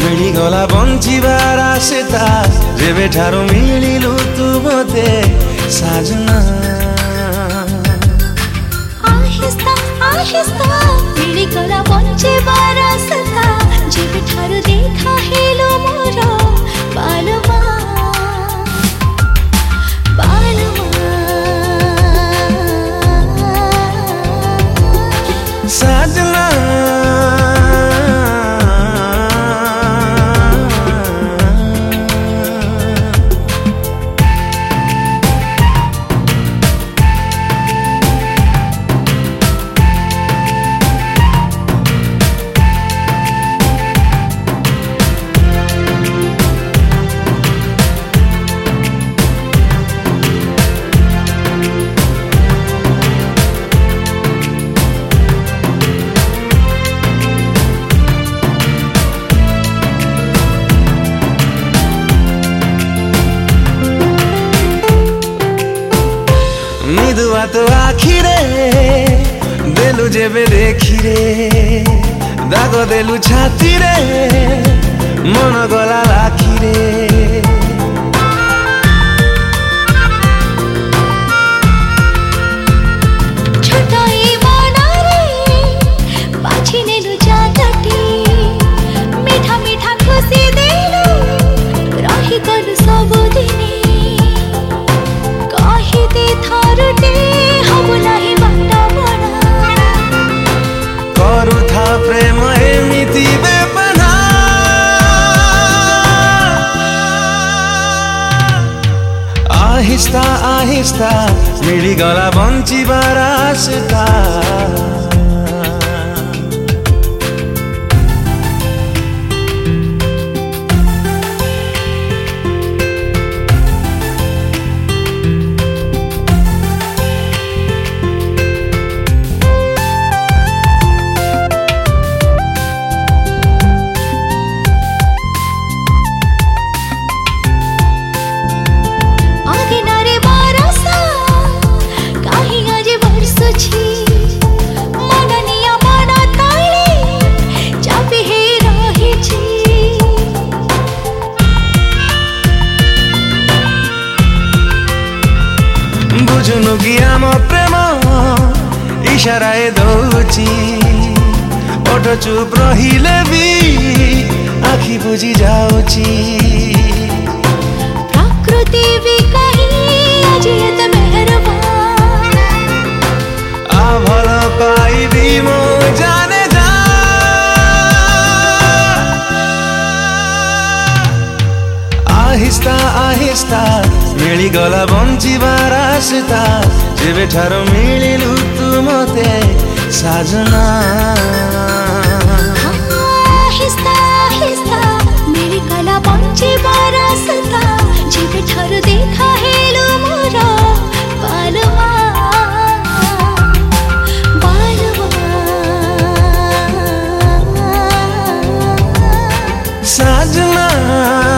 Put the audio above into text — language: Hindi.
ମିଳିଗଲା ବଞ୍ଚିବାର ଆଶା ଯେବେଠାରୁ ମିଳିଲୁ ତୁ ମୋତେ ସାଜନା। आहिस्ता आहिस्ता मिलिगला बंचिबार आशा जेबेठारु देखा हेलो मोर बालमा बालमा साजना। निदुआ तो आखिरे देलु जेबे देखिरे दाग देलु छाती रे मन गला लाखिरे। छोटाई मनारे बाछी नेलु जागटी मीठा मीठा खुशी देलु रही गलु सब दिने कहिदे थरुटे हबु नाही बाटा बडा करुथा प्रेम एमिति बेपना। आहिस्ता आहिस्ता मिलिगला बंचिबार आशा। बुझुनु कि आम प्रेम इशाराए दौची ओठ चुप रहिले भी आखि बुझी जाउची। प्रकृति भी कहीं आज ये तो मेहरबान आ भल पाइबी मो जाने जा। आहिस्ता आहिस्ता मिलिगला बंचिबार आशा जेबेठारु मिलिलु तू ମୋତେ साजना। आहिस्ता आहिस्ता मिलिगला बंचिबार आशा जेबेठारु देखा हेलो मोर बालमा बालमा साजना।